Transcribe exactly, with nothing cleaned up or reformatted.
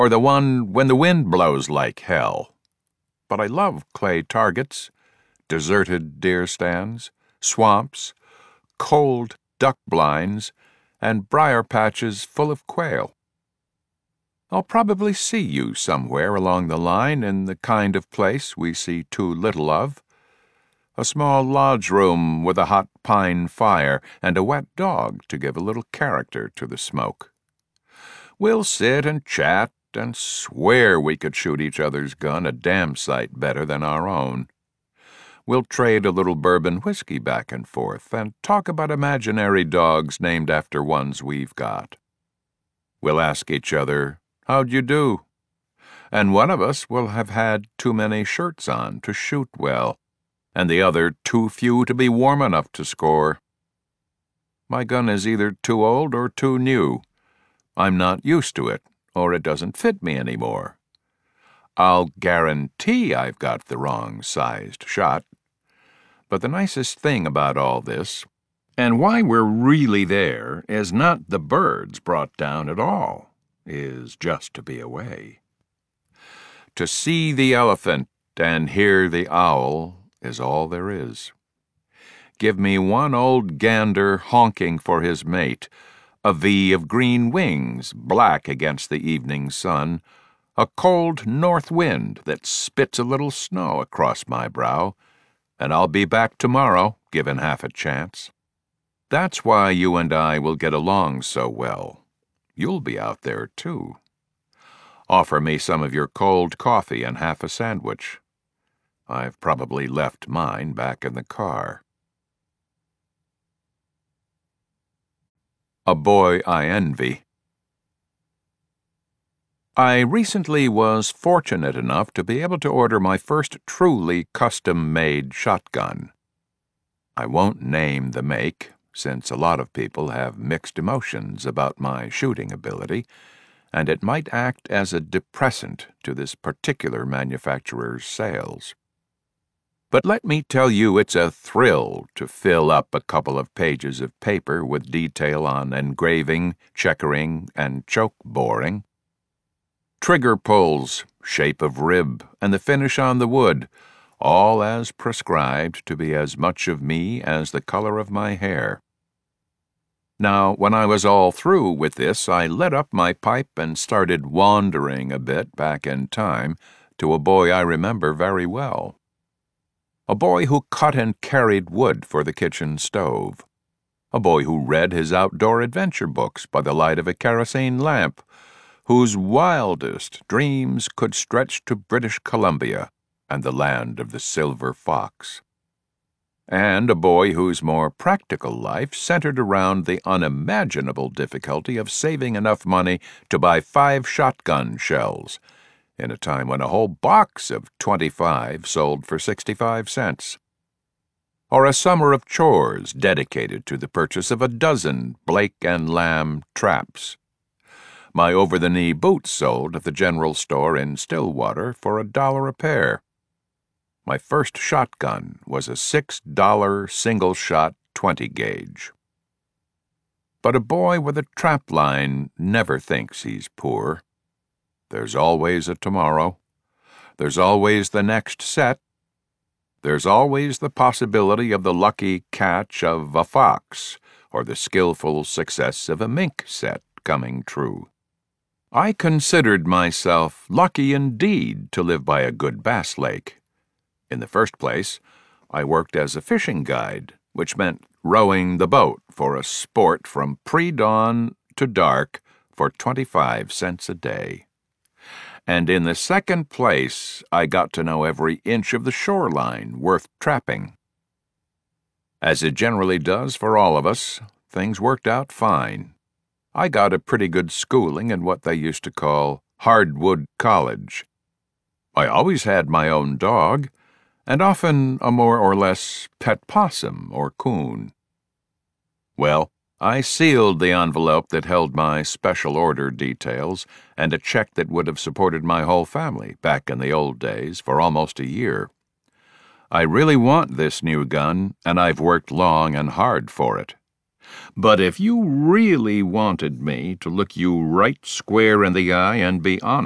or the one when the wind blows like hell. But I love clay targets, deserted deer stands, swamps, cold duck blinds, and briar patches full of quail. I'll probably see you somewhere along the line in the kind of place we see too little of. A small lodge room with a hot pine fire and a wet dog to give a little character to the smoke. We'll sit and chat and swear we could shoot each other's gun a damn sight better than our own. We'll trade a little bourbon whiskey back and forth and talk about imaginary dogs named after ones we've got. We'll ask each other, "How'd you do?" And one of us will have had too many shirts on to shoot well, and the other too few to be warm enough to score. My gun is either too old or too new. I'm not used to it, or it doesn't fit me anymore. I'll guarantee I've got the wrong-sized shot. But the nicest thing about all this, and why we're really there, is not the birds brought down at all, is just to be away. To see the elephant and hear the owl is all there is. Give me one old gander honking for his mate, a V of green wings black against the evening sun, a cold north wind that spits a little snow across my brow, and I'll be back tomorrow, given half a chance. That's why you and I will get along so well. You'll be out there, too. Offer me some of your cold coffee and half a sandwich. I've probably left mine back in the car. A Boy I Envy. I recently was fortunate enough to be able to order my first truly custom-made shotgun. I won't name the make, since a lot of people have mixed emotions about my shooting ability, and it might act as a depressant to this particular manufacturer's sales. But let me tell you, it's a thrill to fill up a couple of pages of paper with detail on engraving, checkering, and choke boring. Trigger pulls, shape of rib, and the finish on the wood, all as prescribed to be as much of me as the color of my hair. Now, when I was all through with this, I lit up my pipe and started wandering a bit back in time to a boy I remember very well. A boy who cut and carried wood for the kitchen stove. A boy who read his outdoor adventure books by the light of a kerosene lamp, whose wildest dreams could stretch to British Columbia and the land of the silver fox. And a boy whose more practical life centered around the unimaginable difficulty of saving enough money to buy five shotgun shells, in a time when a whole box of twenty-five sold for sixty-five cents. Or a summer of chores dedicated to the purchase of a dozen Blake and Lamb traps. My over-the-knee boots sold at the general store in Stillwater for a dollar a pair. My first shotgun was a six-dollar single-shot twenty-gauge. But a boy with a trap line never thinks he's poor. There's always a tomorrow. There's always the next set. There's always the possibility of the lucky catch of a fox or the skillful success of a mink set coming true. I considered myself lucky indeed to live by a good bass lake. In the first place, I worked as a fishing guide, which meant rowing the boat for a sport from pre-dawn to dark for twenty-five cents a day. And in the second place, I got to know every inch of the shoreline worth trapping. As it generally does for all of us, things worked out fine. I got a pretty good schooling in what they used to call Hardwood College. I always had my own dog, and often a more or less pet possum or coon. Well, I sealed the envelope that held my special order details and a check that would have supported my whole family back in the old days for almost a year. I really want this new gun, and I've worked long and hard for it. But if you really wanted me to look you right square in the eye and be honest,